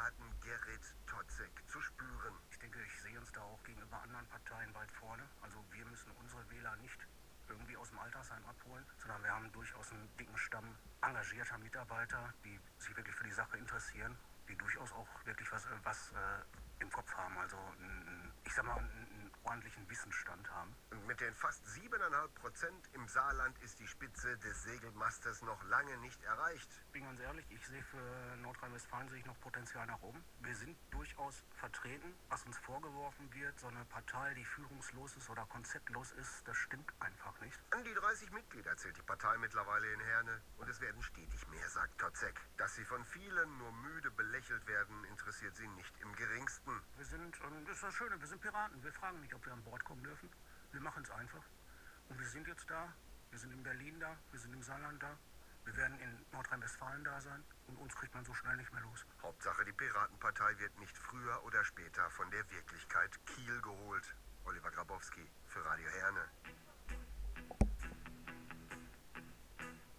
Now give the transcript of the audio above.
Piraten Gerrit Totzek zu spüren. Ich denke, ich sehe uns da auch gegenüber anderen Parteien weit vorne. Also wir müssen unsere Wähler nicht irgendwie aus dem Altersheim abholen, sondern wir haben durchaus einen dicken Stamm engagierter Mitarbeiter, die sich wirklich für die Sache interessieren, die durchaus auch wirklich was im Kopf haben, also ich sag mal, einen ordentlichen Wissensstand haben. Und mit den fast 7,5% im Saarland ist die Spitze des Segelmastes noch lange nicht erreicht. Ich bin ganz ehrlich, ich sehe für Nordrhein-Westfalen sehe ich noch Potenzial nach oben. Wir sind durchaus vertreten. Was uns vorgeworfen wird, so eine Partei, die führungslos ist oder konzeptlos ist, das stimmt einfach nicht. An die 30 Mitglieder zählt die Partei mittlerweile in Herne. Und es werden stetig mehr, sagt Totzek. Dass sie von vielen nur müde belächelt werden, interessiert sie nicht im geringsten. Wir sind, das ist das Schöne, wir sind Piraten. Wir fragen nicht, ob wir an Bord kommen dürfen. Wir machen es einfach. Und wir sind jetzt da. Wir sind in Berlin da. Wir sind im Saarland da. Wir werden in Nordrhein-Westfalen da sein. Und uns kriegt man so schnell nicht mehr los. Hauptsache, die Piratenpartei wird nicht früher oder später von der Wirklichkeit Kiel geholt. Oliver Grabowski für Radio Herne.